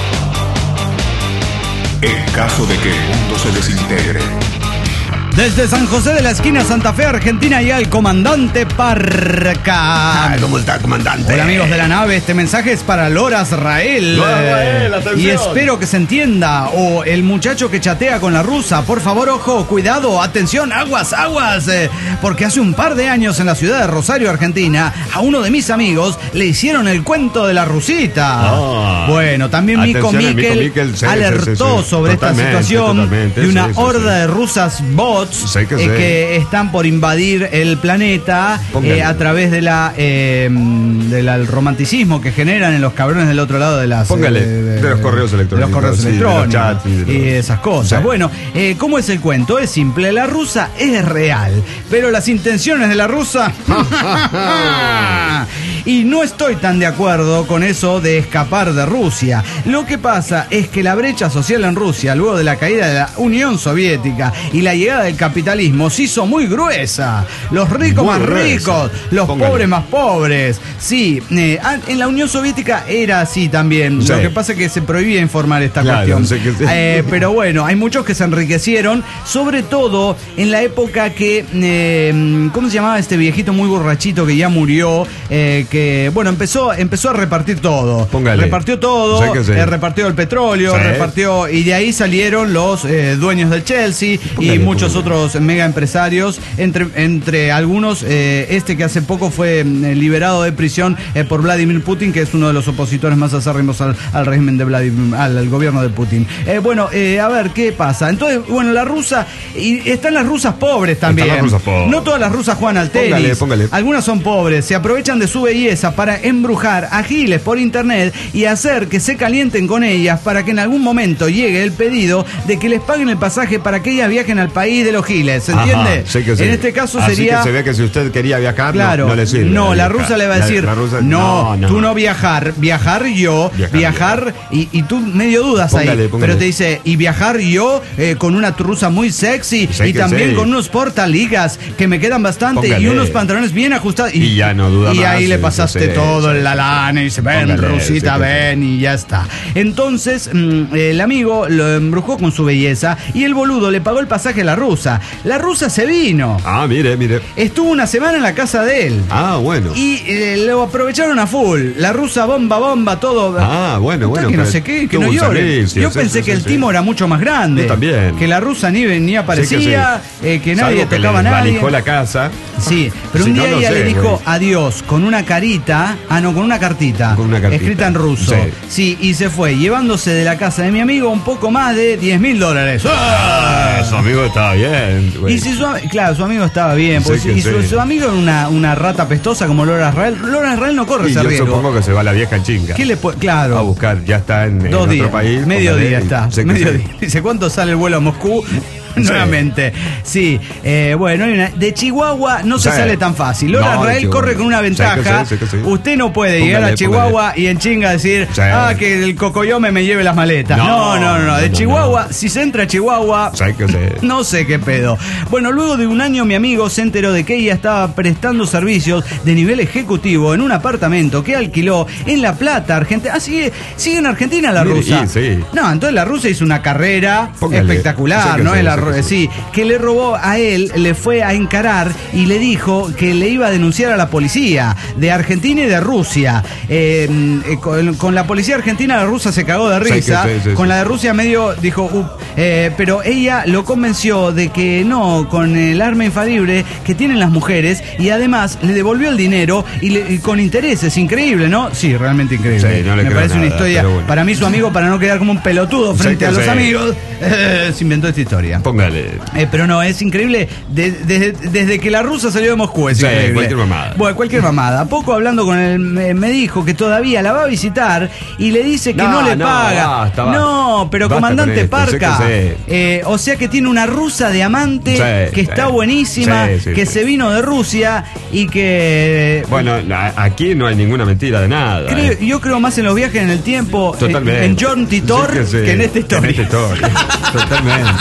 En caso de que el mundo se desintegre. Desde San José de la Esquina, Santa Fe, Argentina, y al comandante Parca. ¿Cómo está, comandante? Hola, amigos de la nave, este mensaje es para Lora Azrael. Y espero que se entienda. O el muchacho que chatea con la rusa. Por favor, ojo, cuidado, atención, aguas. Porque hace un par de años en la ciudad de Rosario, Argentina, a uno de mis amigos le hicieron el cuento de la rusita. Bueno, también Mico Miquel alertó sobre esta situación de una horda de rusas bots que están por invadir el planeta a través de del romanticismo que generan en los cabrones del otro lado de las de los correos electrónicos, de los chats y esas cosas. Bueno, ¿cómo es el cuento? Es simple, la rusa es real, pero las intenciones de la rusa y no estoy tan de acuerdo con eso de escapar de Rusia. Lo que pasa es que la brecha social en Rusia, luego de la caída de la Unión Soviética y la llegada del capitalismo, se hizo muy gruesa. Los ricos más ricos, los pobres más pobres. Sí, en la Unión Soviética era así también. Lo que pasa es que se prohibía informar esta cuestión. Pero bueno, hay muchos que se enriquecieron, sobre todo en la época que ¿cómo se llamaba este viejito muy borrachito que ya murió? Que bueno, empezó a repartir todo. Repartió todo, repartió el petróleo, repartió, y de ahí salieron los dueños del Chelsea y muchos otros mega empresarios, entre algunos que hace poco fue liberado de prisión por Vladimir Putin, que es uno de los opositores más acérrimos al régimen de Vladimir, al gobierno de Putin. A ver qué pasa. Entonces, bueno, la rusa, y están las rusas pobres también. No todas las rusas juegan al tenis. Algunas son pobres, se aprovechan de su belleza para embrujar a giles por internet y hacer que se calienten con ellas para que en algún momento llegue el pedido de que les paguen el pasaje para que ellas viajen al país de los giles, ¿se entiende? En este caso sería... Así que se ve que si usted quería viajar, claro, no le sirve. No, la rusa le va a decir, tú no viajar yo, viajar y tú medio dudas ahí, pero te dice, y viajar yo con una rusa muy sexy y también con unos portaligas que me quedan bastante y unos pantalones bien ajustados. Y ya no duda y más. Ahí le pasaste todo en la lana y dice, ven, rusita, ven, y ya está. Entonces, el amigo lo embrujó con su belleza y el boludo le pagó el pasaje a la rusa. rusa. La rusa se vino. Ah, mire. Estuvo una semana en la casa de él. Ah, bueno. Y lo aprovecharon a full. La rusa bomba, todo. Ah, bueno. Que no sé qué, que no llore. Yo pensé que el timo era mucho más grande. Yo también. Que la rusa ni aparecía, que nadie Salvo tocaba a que nadie. manejó la casa. Sí, pero un día ella le dijo adiós con una carita. Con una cartita. Con una cartita. Escrita en ruso. Sí, y se fue, llevándose de la casa de mi amigo un poco más de $10,000. ¡Ah! Su amigo estaba bien. Güey. Y si su amigo estaba bien. Su amigo era una rata pestosa como Laura Israel. Laura Israel no corre ese riesgo. Yo supongo que se va la vieja en chinga. ¿Qué le claro. A buscar, ya está en otro país. Mediodía está. Mediodía. Dice, ¿cuánto sale el vuelo a Moscú? Nuevamente. Sí. Bueno, de Chihuahua no se sale tan fácil. Laura Israel corre con una ventaja. Sí. Usted no puede llegar a Chihuahua y en chinga decir, que el cocoyome me lleve las maletas. No. De Chihuahua, si se entra a Chihuahua, no sé qué pedo. Bueno, luego de un año mi amigo se enteró de que ella estaba prestando servicios de nivel ejecutivo en un apartamento que alquiló en La Plata, Argentina. Sigue en Argentina la rusa. Sí. No, entonces la rusa hizo una carrera espectacular, ¿no? Que le robó a él, le fue a encarar y le dijo que le iba a denunciar a la policía de Argentina y de Rusia. Con la policía argentina la rusa se cagó de risa, con la de Rusia medio dijo, pero ella lo convenció de que no, con el arma infalible que tienen las mujeres, y además le devolvió el dinero y con intereses. Increíble, ¿no? Sí, realmente increíble. No me parece nada, una historia, bueno. Para mí su amigo, para no quedar como un pelotudo frente a los amigos, se inventó esta historia. Póngale. Pero no, es increíble. Desde que la rusa salió de Moscú, es increíble. Cualquier mamada. Bueno, cualquier mamada. Poco hablando con él, me dijo que todavía la va a visitar y le dice que no le paga. Basta. No, pero comandante Parca. O sea que tiene una rusa de amante que está buenísima, que se vino de Rusia y que. Bueno, aquí no hay ninguna mentira de nada. Yo creo más en los viajes en el tiempo. Totalmente. En John Titor que en esta historia. Totalmente.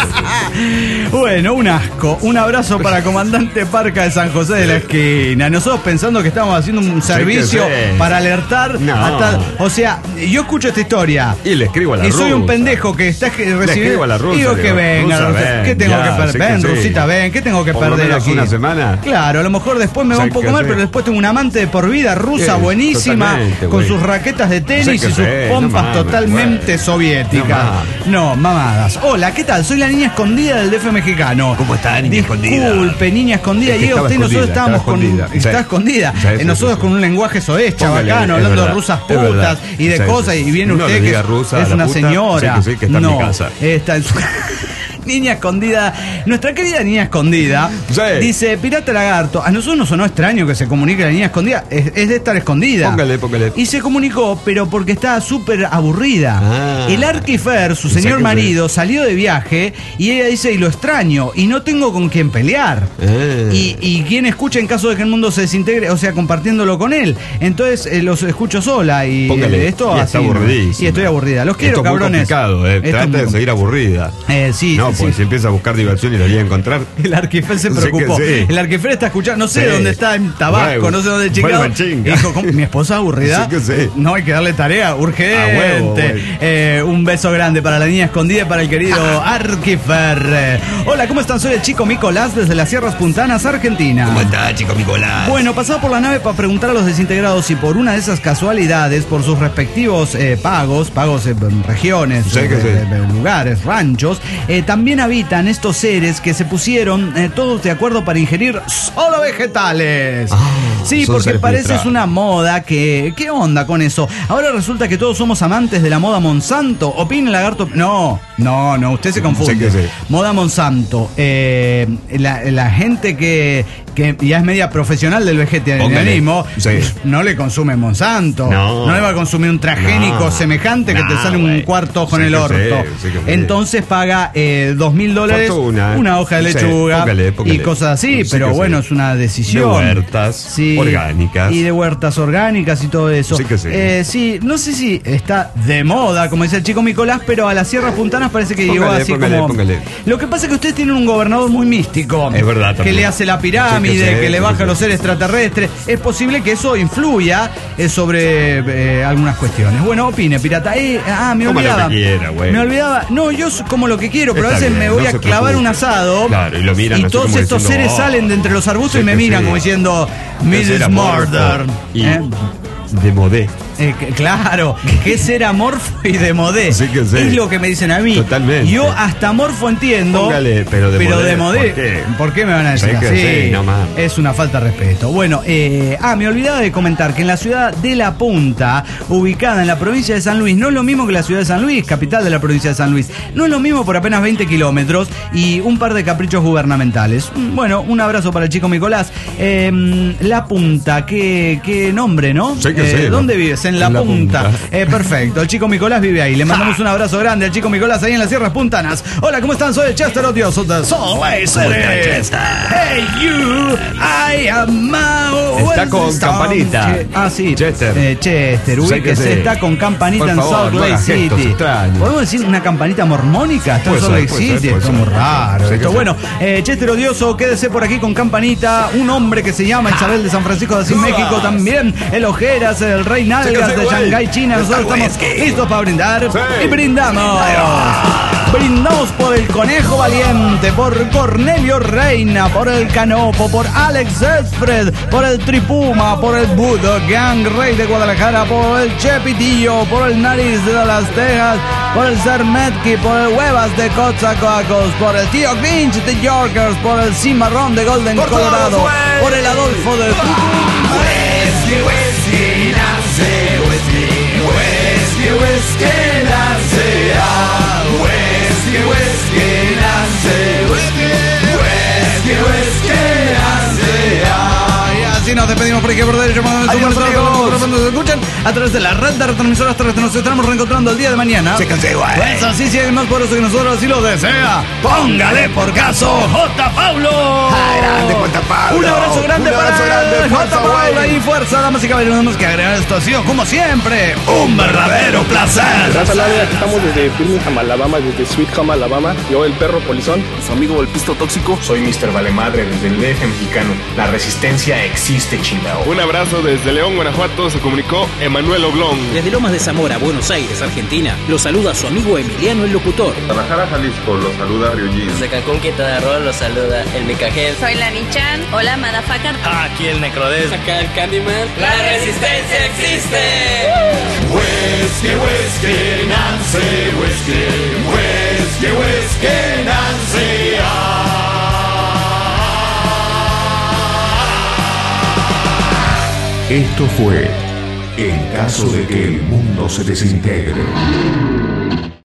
Bueno, un asco. Un abrazo para comandante Parca de San José de la Esquina. Nosotros pensando que estamos haciendo un servicio para alertar. O sea, yo escucho esta historia y le escribo a la rusa. Y soy un pendejo que está recibiendo. Le escribo a la rusa. Digo que venga. ¿Qué tengo que perder? Ven, Rusita, ven. ¿Qué tengo que perder aquí? ¿Una semana? Claro, a lo mejor después me va un poco mal, pero después tengo una amante de por vida rusa buenísima, con sus raquetas de tenis y sus pompas totalmente soviéticas. No, mamadas. Hola, ¿qué tal? Soy la niña escondida del DF mexicano. ¿Cómo está, niña escondida? Disculpe, niña escondida. Llega usted y nosotros estábamos con. Está escondida. Nosotros con un lenguaje soez, chabacano, hablando de rusas putas y de cosas. Y viene usted que es una señora. Que está en mi casa. Está en su. Niña escondida, nuestra querida niña escondida, dice, Pirata Lagarto, a nosotros nos sonó extraño que se comunique la niña escondida, es de estar escondida. Póngale. Y se comunicó, pero porque estaba súper aburrida. El Arquifer, su señor marido, salió de viaje y ella dice, y lo extraño, y no tengo con quién pelear. Y quien escucha en caso de que el mundo se desintegre, o sea, compartiéndolo con él. Entonces los escucho sola y esto y así. Está aburridísima. Y estoy aburrida. Los quiero, esto cabrones. Es muy complicado, Trata de seguir aburrida. Porque si empieza a buscar diversión y la llega a encontrar. El Arquifer se preocupó. El Arquifer está escuchando, no sé dónde está, en Tabasco, no sé dónde Chicago. Dijo, mi esposa aburrida. No, hay que darle tarea urgente. Un beso grande para la niña escondida y para el querido Arquifer. Hola, ¿cómo están? Soy el chico Nicolás desde las Sierras Puntanas, Argentina. ¿Cómo está, chico Nicolás? Bueno, pasaba por la nave para preguntar a los desintegrados si por una de esas casualidades, por sus respectivos pagos en regiones, lugares, ranchos, también habitan estos seres que se pusieron todos de acuerdo para ingerir solo vegetales. Sí, porque parece es una moda que... ¿Qué onda con eso? Ahora resulta que todos somos amantes de la moda Monsanto. ¿Opina Lagarto? No, usted se confunde. Moda Monsanto. La gente que ya es media profesional del vegetarianismo, no le consume Monsanto. No le va a consumir un transgénico semejante que te sale un cuarto ojo en el orto. Entonces paga $2,000, una hoja de lechuga y cosas así, pero bueno, es una decisión. De huertas orgánicas. Y de huertas orgánicas y todo eso. Sí, no sé si está de moda, como dice el chico Nicolás, pero a las Sierras Puntanas parece que llegó así como... Lo que pasa es que ustedes tienen un gobernador muy místico. Es verdad también. Que le hace la pirámide pirámide que le baja a los seres extraterrestres. Es posible que eso influya sobre algunas cuestiones. Bueno, opine, pirata. Me olvidaba. Me olvidaba. No, yo como lo que quiero, pero a veces me voy a clavar un asado. Claro, y lo miran. Y todos estos seres salen de entre los arbustos y me miran como diciendo Mrs. Murder. De modé. Claro, que es ser amorfo y de modé. Sí que sí. Es lo que me dicen a mí. Totalmente. Yo hasta amorfo entiendo. Póngale, pero de modé. ¿Por qué me van a decir así? Sí, no más. Es una falta de respeto. Bueno, me olvidaba de comentar que en la ciudad de La Punta, ubicada en la provincia de San Luis, no es lo mismo que la ciudad de San Luis, capital de la provincia de San Luis. No es lo mismo por apenas 20 kilómetros y un par de caprichos gubernamentales. Bueno, un abrazo para el chico Nicolás. La Punta, qué nombre, ¿no? Sí que sí. ¿Dónde vives? En la punta. Perfecto. El chico Nicolás vive ahí. Le mandamos un abrazo grande al chico Nicolás ahí en las Sierras Puntanas. Hola, ¿cómo están? Soy el Chester Odioso de Salt Lake City. Hey, you, I am Está con campanita. Sí. Chester. Chester, ubíquese. Está con campanita en Salt Lake City. ¿Podemos decir una campanita mormónica? Está en Salt Lake City. Está muy raro. Bueno, Chester Odioso, quédese por aquí con campanita. Un hombre que se llama Isabel de San Francisco de Asís, México también. El Ojeras, el Rey Nalgas de Shanghái, China. Nosotros estamos listos para brindar. Y brindamos. Brindamos por el Conejo Valiente, por Cornelio Reina, por el Canopo, por Alex Esfred, por el Tripuma, por el Budo Gang Rey de Guadalajara, por el Chepitillo, por el Nariz de las Tejas, por el Zermetki, por el Huevas de Coatzacoalcos, por el Tío Grinch de Yorkers, por el Cimarrón de Golden Colorado, por el Adolfo de Y nos despedimos por aquí por derecho. Nos escuchan a través de la red de retransmisoras terrestres. Nos estaremos reencontrando el día de mañana. Pues así, si hay más poderoso que nosotros, así lo desea. Póngale por caso, J. Paulo. Grande, J. Paulo. Un abrazo grande para J. Paulo. Y fuerza, damas y caballeros. Tenemos que agregar esto. Ha sido, como siempre, un verdadero placer. Gracias, aquí estamos desde Birmingham, Alabama, desde Sweet Home, Alabama. Yo, el perro polizón. Su amigo el pisto tóxico. Soy Mr. Valemadre desde el DF mexicano. La resistencia existe, chingao. Un abrazo desde León, Guanajuato. Se comunicó Emanuel Oblón. Desde Lomas de Zamora, Buenos Aires, Argentina, lo saluda su amigo Emiliano el Locutor. Guadalajara, Jalisco, los saluda Ryujin. Desde Cancún, Quintana Roo, los saluda el Micajel. Soy la Nichan. Hola, Madafaka. Aquí el Necrodes. Acá el Candyman. ¡La resistencia existe! Whisky, whisky, Nancy, whisky, whisky, whisky, Nancy. Esto fue En caso de que el mundo se desintegre.